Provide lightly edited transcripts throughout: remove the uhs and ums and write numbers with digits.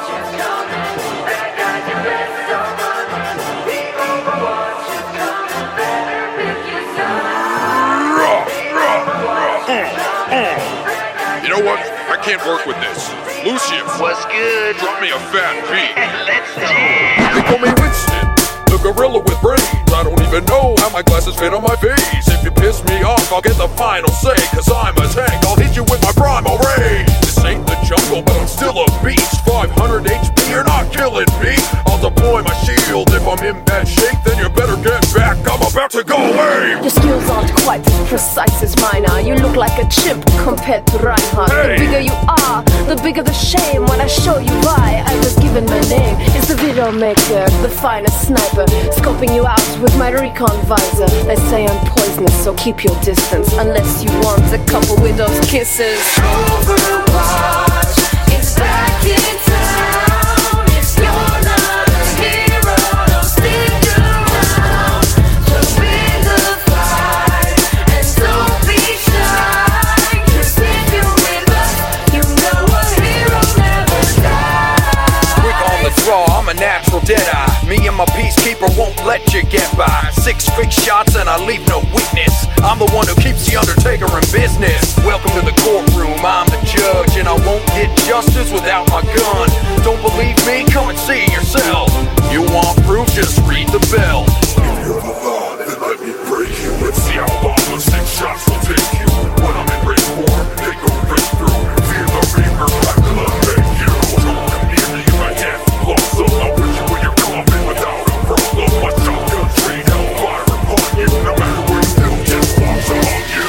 You know what? I can't work with this. Lucius. What's good? Drop me a fat beat. Let's jam. They call me Winston, the gorilla with brains. I don't even know how my glasses fit on my face. If you piss me off, I'll get the final say. Cause I'm a tank, I'll hit you with my primal rage. This ain't the jungle, but I'm still a beast. 500 HP, you're not killing me. I'll deploy my shield. If I'm in bad shape, then you better get back. I'm about to go away. Your skills aren't quite as precise as mine are. You look like a chimp compared to Reinhardt. Hey. The bigger you are, the bigger the shame. When I show you why, I was given my name. It's the video maker, the finest sniper, scoping you out with my recon visor. They say I'm poisonous, so keep your distance, unless you want a couple widow's kisses. Overwatch is back in town. If you're not a hero, don't stick around. Jump in the fight and don't be shy. 'Cause if you're with us, you know a hero never dies. Quick on the draw, I'm a natural deadeye. Me and my peacekeeper won't let you get by. 6 quick shots and I leave no weakness. I'm the one who keeps the Undertaker in business. Welcome to the courtroom, I'm the judge, and I won't get justice without my gun. Don't believe me? Come and see yourself. You want proof? Just read the bell. If you're alive, then let me break you. Let's see how long those 6 shots will take you. When I'm in race form, they go right through. Fear the reaper, I could make you. Don't come near me, you might have to close up. I'll put you in your coffin without a problem. My shotgun train hellfire upon you. No matter where you go, just walks among you.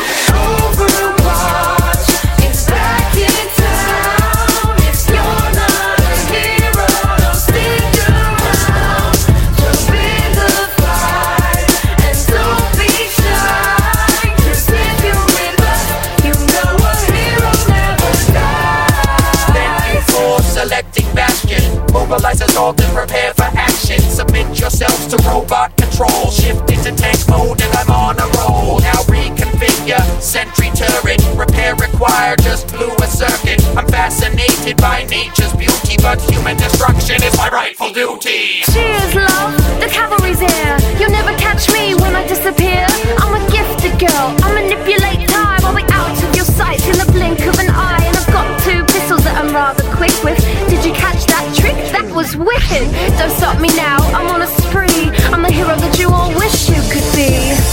Overwatch is back in town. If you're not a hero, don't stick around. Jump in the fight and don't be shy. 'Cause if you're with us, you know a hero never dies. Thank you for selecting Bastion. Mobilize us all to prepare for action. Submit yourselves to robot control. Shift into tank mode and I'm on a roll. Now reconfigure sentry turret. Repair required, just blew a circuit. I'm fascinated by nature's beauty, but human destruction is my rightful duty. Cheers, love, the cavalry's here. You'll never catch me when I disappear. I'm a gifted girl, I manipulate time. I'll be out of your sight in the blink of an eye. And I've got 2 pistols that I'm rather quick with. Did you catch that trick? That was wicked. Don't stop me now, I'm on a spree. I'm the hero that you all wish you could be.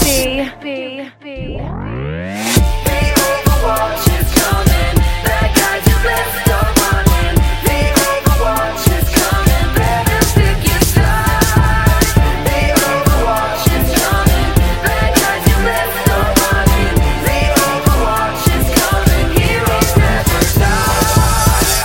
The Overwatch is coming. Bad guys are left are running. The Overwatch is coming. Better pick your side. The Overwatch is coming. Bad guys are left are running. The Overwatch is coming. Heroes never die.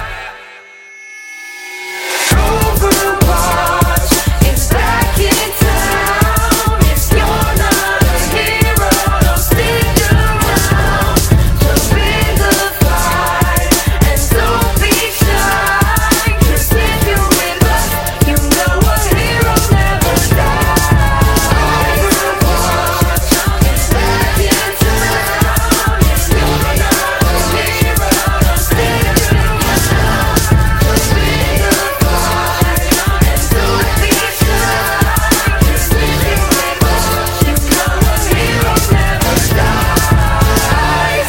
Overwatch is back in town. If you're not a hero, don't stick around. Jump in the fight and don't be shy. 'Cause if you're with us, you know a hero never dies. Overwatch is back in town. If you're not a hero, don't stick around. Jump in the fight and don't be shy. 'Cause if you're with us, you know a hero never dies.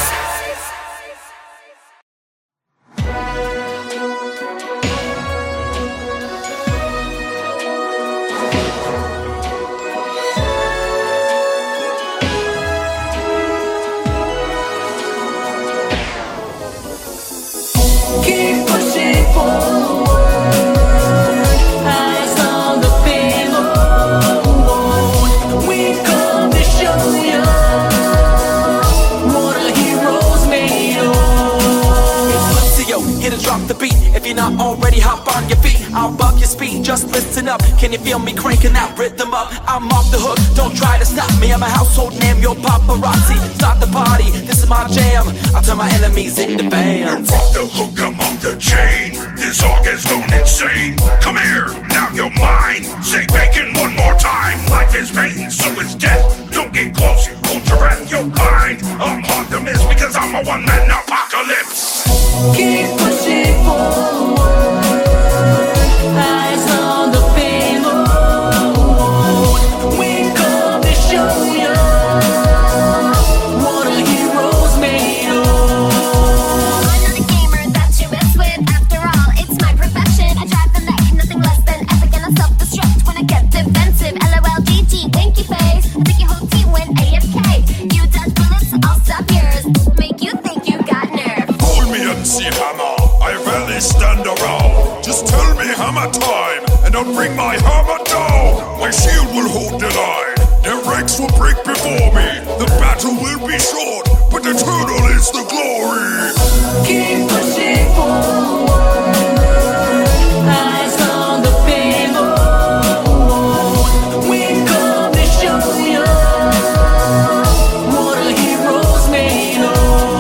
Keep pushing forward, eyes on the payload. We come to show you what a hero's made of. Lucio, here to drop the beat. If you're not already, hop on your feet. I'll bump your speed, just listen up. Can you feel me cranking that rhythm up? I'm off the hook, don't try to stop me. I'm a household name, your paparazzi. Start the party, this is my jam. I'll turn my enemies into fans. Off the hook, I'm off the chain. This hog has gone insane. Come here, now you're mine. Say bacon one more time. Life is pain, so is death. Don't get close, hold your breath, you'll blind. I'm Optimus because I'm a one-man apocalypse. Keep pushing forward. only stand around. Just tell me hammer time, and I'll bring my hammer down. My shield will hold the line, their ranks will break before me. The battle will be short, but eternal is the glory. Keep pushing forward, eyes on the payload. We come to show you what a hero's made of.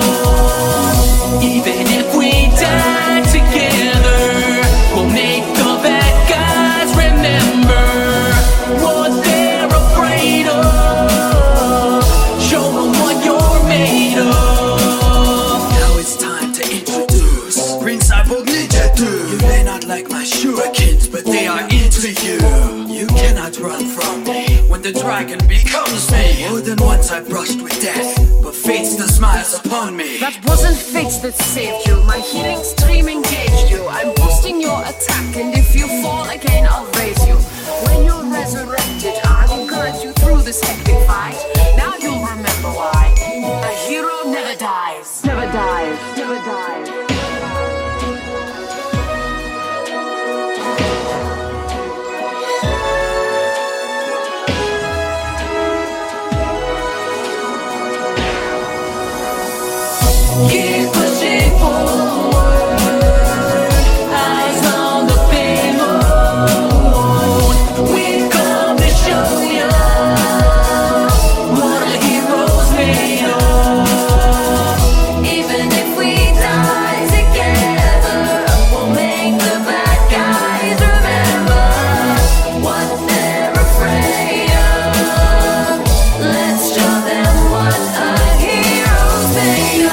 Even if we die together, we'll make the bad guys remember what they're afraid of. Show them what you're made of. Now it's time to introduce Prince Cyborg Ninja 2. You may not like my shurikens, but they are into you. You cannot run from me when the dragon becomes me. More than once I brushed with death, but fate still smiles upon me. That wasn't fate that saved you. My healing stream engaged you. I'm boosting your attack, and if you fall again, I'll raise you. When you're resurrected, I will guide you through this hectic fight. Now you'll remember why. A hero never dies. Never dies. Never dies. Keep pushing forward, eyes on the payload. We come to show you what a hero's made of. Even if we die together, we'll make the bad guys remember what they're afraid of. Let's show them what a hero's made of.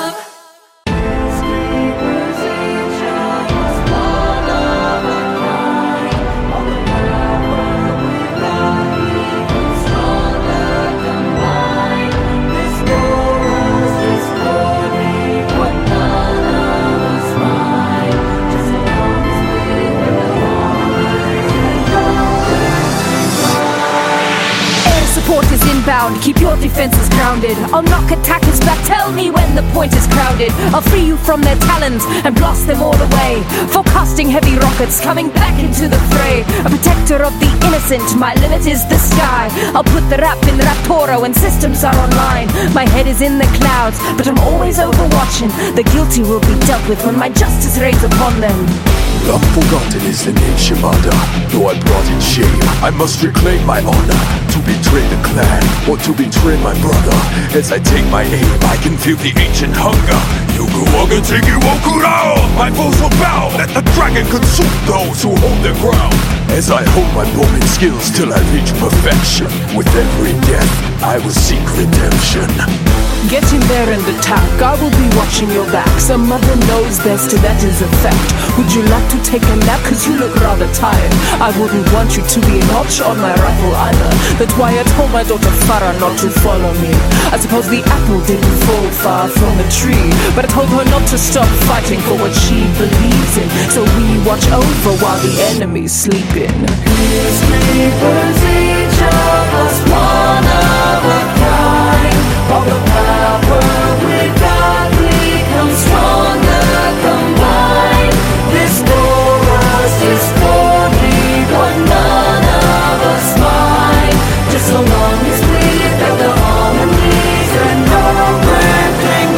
Support is inbound, keep your defenses grounded. I'll knock attackers back, tell me when the point is crowded. I'll free you from their talons and blast them all away. Forecasting heavy rockets coming back into the fray. A protector of the innocent, my limit is the sky. I'll put the rap in Raptoro when systems are online. My head is in the clouds, but I'm always overwatching. The guilty will be dealt with when my justice reigns upon them. Unforgotten is the name Shimada. Though I brought in shame, I must reclaim my honor. To betray the clan, or to betray my brother. As I take my aim, I can feel the ancient hunger. Yugu Waga Tiki Wokurao. My foes will bow, let the dragon consume those who hold their ground. As I hold my bowman skills till I reach perfection. With every death, I will seek redemption. Get in there and attack, I will be watching your back. Some mother knows best, that is a fact. Would you like to take a nap, cause you look rather tired? I wouldn't want you to be a notch on my rifle either. That's why I told my daughter Farah not to follow me. I suppose the apple didn't fall far from the tree, but I told her not to stop fighting for what she believes in. So we watch over while the enemy's sleeping. Peacemakers, each of us one of a kind. All the power we got, we come stronger combined. This chorus is for me, what none of us mind. Just so long as we've got the harmonies and no breaking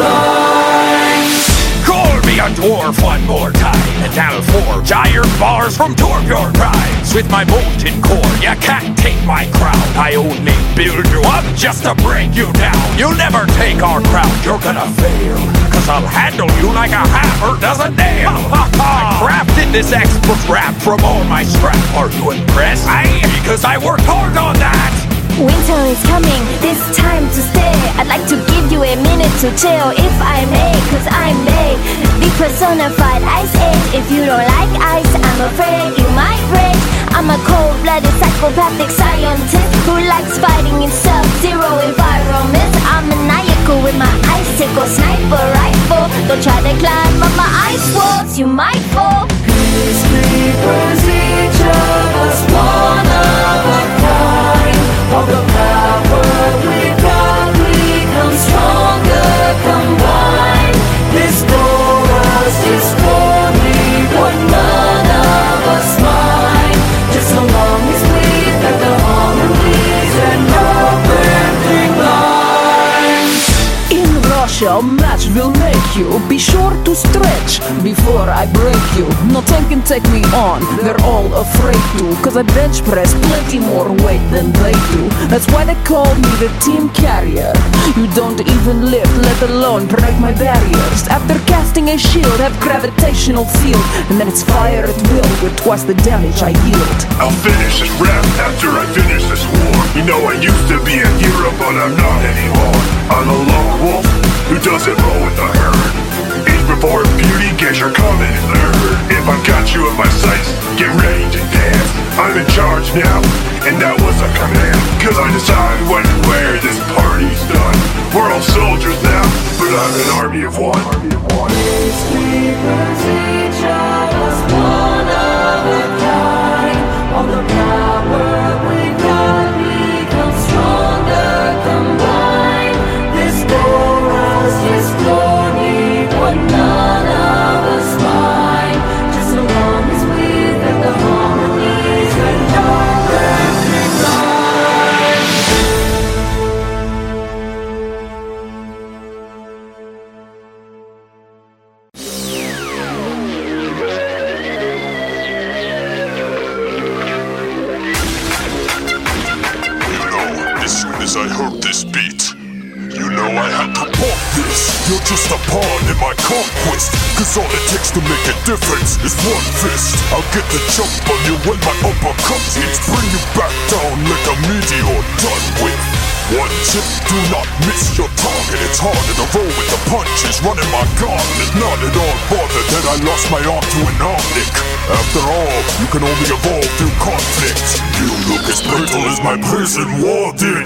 lines. Call me a dwarf one more time, and I'll forge iron bars from Torbjorn rhymes. With my molten core, you can't take my crown. I only build you up just to break you down. You'll never take our crown, you're gonna fail. Cause I'll handle you like a hammer does a nail. I crafted this expert rap from all my scrap. Are you impressed? Aye, because I worked hard on that. Winter is coming, this time to stay. I'd like to give you a minute to chill, if I may, cause I'm May, the personified ice age. If you don't like ice, I'm afraid you might rage. I'm a cold-blooded psychopathic scientist who likes fighting in sub-zero environments. I'm maniacal with my icicle sniper rifle. Don't try to climb up my ice walls, you might fall. Peacemakers, each of us one of a kind. All the power we got, we come stronger combined. This chorus is for me, stretch before I break you. Nothing can take me on, they're all afraid to. Cause I bench press plenty more weight than they do. That's why they call me the team carrier. You don't even lift, let alone break my barriers. After casting a shield, have gravitational field, and then it's fire at will with twice the damage I yield. I'll finish this rap after I finish this war. You know I used to be a hero, but I'm not anymore. I'm a lone wolf who doesn't roll with the herd. Age before beauty, guess you're coming in third. If I got you in my sights, get ready to dance. I'm in charge now, and that was a command. Cause I decide when and where this party's done. We're all soldiers now, but I'm an army of one. These people's each of us one of a kind. All the power we got becomes stronger combined. This chorus is glory, what none of us find. Just so long as we get the harmonies and our perfect line. As soon as I heard this beat, you know I had to pump this. You're just a pawn in my conquest, cause all it takes to make a difference is one fist. I'll get the jump on you when my uppercut hits, bring you back down like a meteor done with one tip. Do not miss your target. It's harder to roll with the punches, running my gauntlet. Not at all bothered that I lost my arm to an omnic. After all, you can only evolve through conflict. You look as brittle as my prison wall did.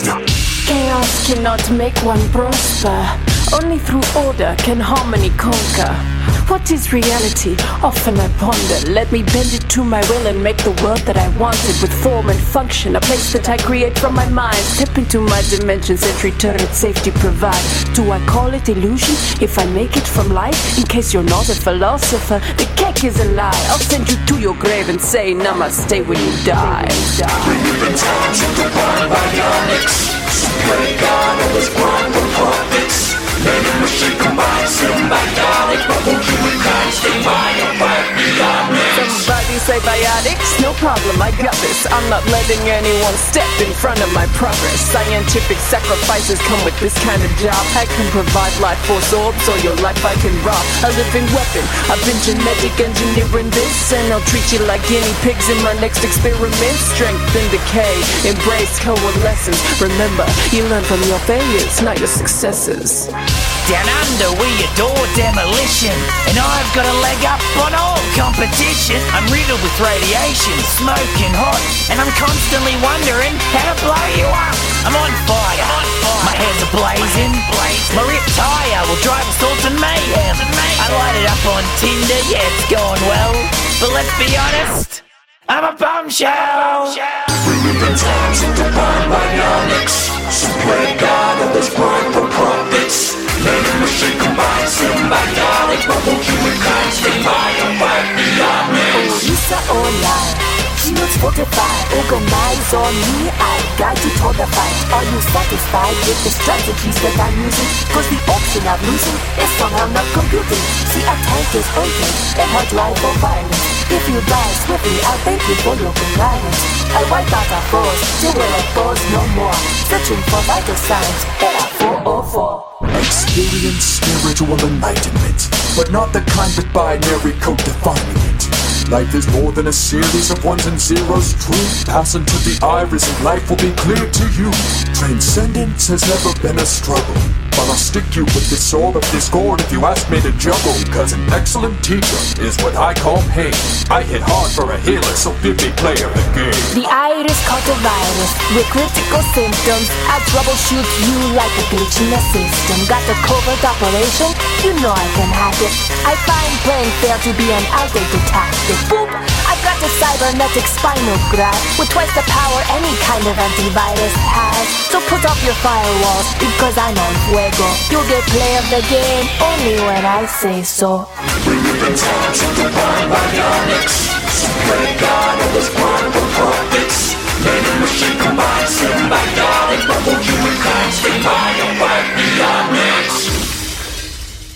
Chaos cannot make one prosper. Only through order can harmony conquer. What is reality? Often I ponder. Let me bend it to my will and make the world that I wanted with form and function. A place that I create from my mind. Step into my dimensions and return it safety provide. Do I call it illusion if I make it from light? In case you're not a philosopher, the cake is a lie. I'll send you to your grave and say namaste when you die. Remember times of the bionics. Play God of this blind with puppets. Let him machine combine symbiotic. But won't you and I stay by and right beyond me? Somebody say biotics? No problem, I got this. I'm not letting anyone step in front of my progress. Scientific sacrifices come with this kind of job. I can provide life force orbs or your life I can rob. A living weapon, I've been genetic engineering this, and I'll treat you like guinea pigs in my next experiment. Strength and decay, embrace coalescence. Remember, you learn from your failures, not your successes. Down under we adore demolition, and I've got a leg up on all competition. I'm riddled with radiation, smoking hot, and I'm constantly wondering how to blow you up. I'm on fire, my hair's blazing. My ripped tire will drive us all to mayhem. I light it up on Tinder, yeah it's going well, but let's be honest, I'm a bombshell. Remember times of the bionics. So play God of this blind with puppets. Let him machine combine symbiotic. But won't you and I stay by and right beyond me? Lisa online, shields fortified, organize on me, I guide you toward the fight. Are you satisfied with the strategies that I'm using? Cause the option of losing is somehow not computing. See, a tank is urgent, and hard drive for violence. If you die swiftly, I'll thank you for your guidance. I wipe out our foes, till we're at foes no more. Searching for vital signs, era 404. Experience spiritual enlightenment, but not the kind with binary code defining it. Life is more than a series of ones and zeros. Truth pass into the iris and life will be clear to you. Transcendence has never been a struggle, but I'll stick you with this sword of discord if you ask me to juggle. Cause an excellent teacher is what I call pain. I hit hard for a healer, so give me player the game. The iris caught a virus with critical symptoms. I troubleshoot you like a glitch in the system. Got a covert operation? You know I can hack it. I find playing fair to be an outdated tactic. Boop! I've got a cybernetic spinal grab with twice the power any kind of antivirus has. So put up your firewalls because I'm on fuego. You'll get play of the game only when I say so. Remember times of the bionics. So play God of this blind with puppets. Let him machine combine symbiotic. But won't you and I stay by and right beyond me?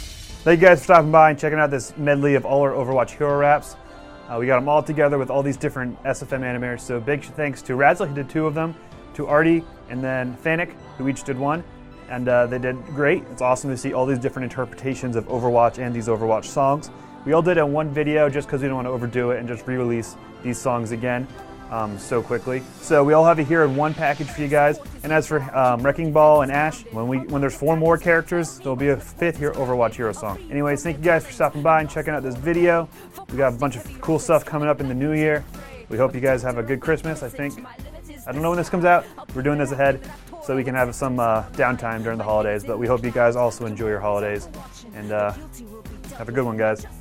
Thank you guys for stopping by and checking out this medley of all our Overwatch hero raps. We got them all together with all these different SFM animators, so big thanks to Radzilla, who did 2 of them, to Artie, and then Fanic, who each did 1, and they did great. It's awesome to see all these different interpretations of Overwatch and these Overwatch songs. We all did it in one video just because we don't want to overdo it and just re-release these songs again so quickly. So we all have it here in one package for you guys. And as for Wrecking Ball and Ash, when there's 4 more characters, there'll be a 5th Overwatch hero song. Anyways, thank you guys for stopping by and checking out this video. We got a bunch of cool stuff coming up in the new year. We hope you guys have a good Christmas. I don't know when this comes out. We're doing this ahead so we can have some downtime during the holidays. But we hope you guys also enjoy your holidays. And have a good one, guys.